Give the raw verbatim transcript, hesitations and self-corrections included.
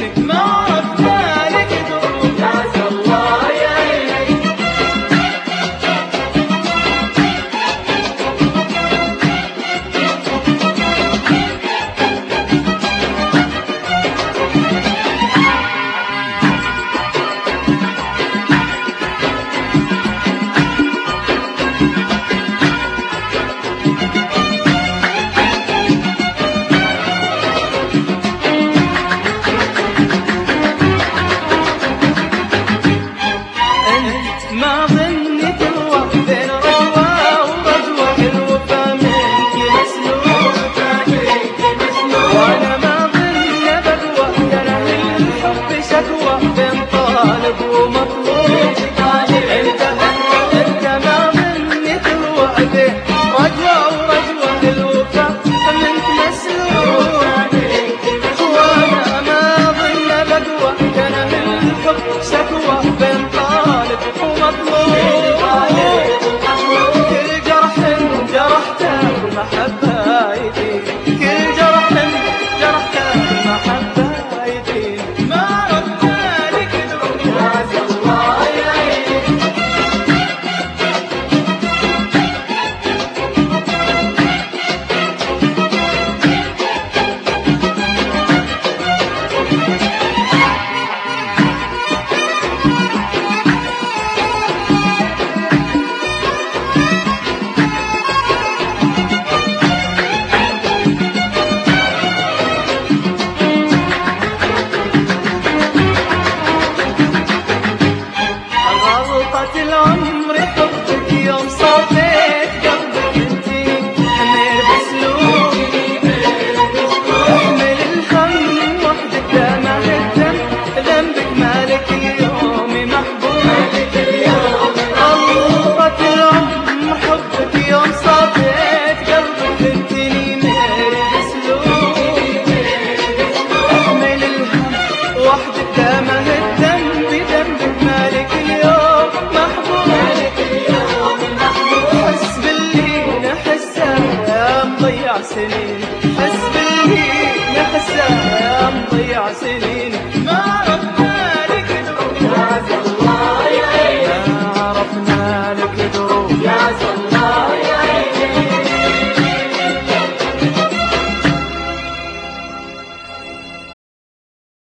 سنين ما عرفنا لك دروب. عسى الله يعينك. ما ظني تروى بين رجوة ورجوة الوفا منك مسلوب. وانا ما ظني بقوى كره الحب شكوى بين طالب ومطلوب. انت انت ما ظني تروى بين رجوة ورجوة الوفا منك مسلوب. وانا ما ظني بقوى كره الحب شكوى بين طالب ومطلوب. كل جرح جرحته بالمحبة يدين، كل جرح جرحته بالمحبة يدين. ما ردنا لك دروب. عسى الله يعينك. غلطة العمر حبك يوم صفيت قلبك انتي حمل بسلوك. احمل الهم وحدك دمع الدم ذنبك مالك اليوم محبوب. غلطة العمر حبك يوم صفيت قلبك انتي حمل بسلوك. احمل الهم وحدك دمع الدم بذنبك مالك اليوم محبوب. حس باللي نحسه يا مضيع سنين، حس باللي نحسه يا مضيع سنين. ما